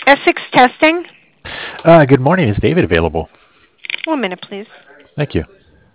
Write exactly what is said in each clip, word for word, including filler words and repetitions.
Essex Testing. Uh, good morning. Is David available? One minute, please. Thank you.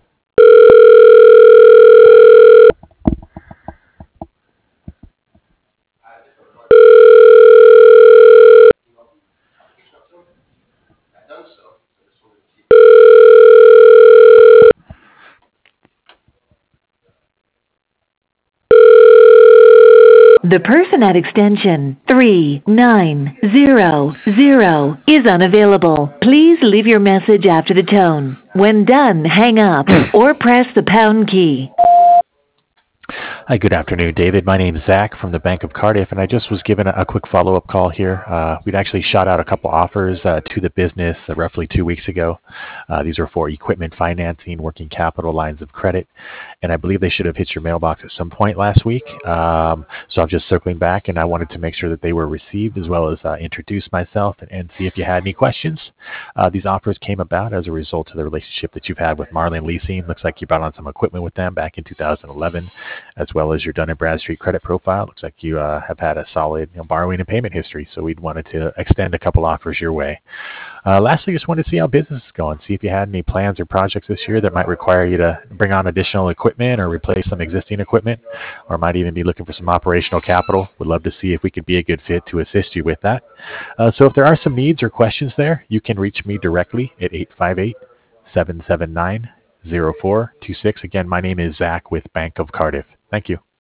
The person at extension three nine zero zero is unavailable. Please leave your message after the tone. When done, hang up or press the pound key. Hi, good afternoon, David. My name is Zach from the Bank of Cardiff, and I just was given a, a quick follow-up call here. Uh, we'd actually shot out a couple offers uh, to the business uh, roughly two weeks ago. Uh, these are for equipment financing, working capital lines of credit, and I believe they should have hit your mailbox at some point last week. Um, so I'm just circling back, and I wanted to make sure that they were received, as well as uh, introduce myself and, and see if you had any questions. Uh, these offers came about as a result of the relationship that you've had with Marlin Leasing. Looks like you brought on some equipment with them back in two thousand eleven, as well as your Dun and Bradstreet credit profile. Looks like you uh, have had a solid you know, borrowing and payment history, so we'd wanted to extend a couple offers your way. Uh, lastly, just wanted to see how business is going, see if you had any plans or projects this year that might require you to bring on additional equipment or replace some existing equipment, or might even be looking for some operational capital. Would love to see if we could be a good fit to assist you with that. Uh, so if there are some needs or questions there, you can reach me directly at eight five eight, seven seven nine, zero four two six. Again, my name is Zach with Bank of Cardiff. Thank you.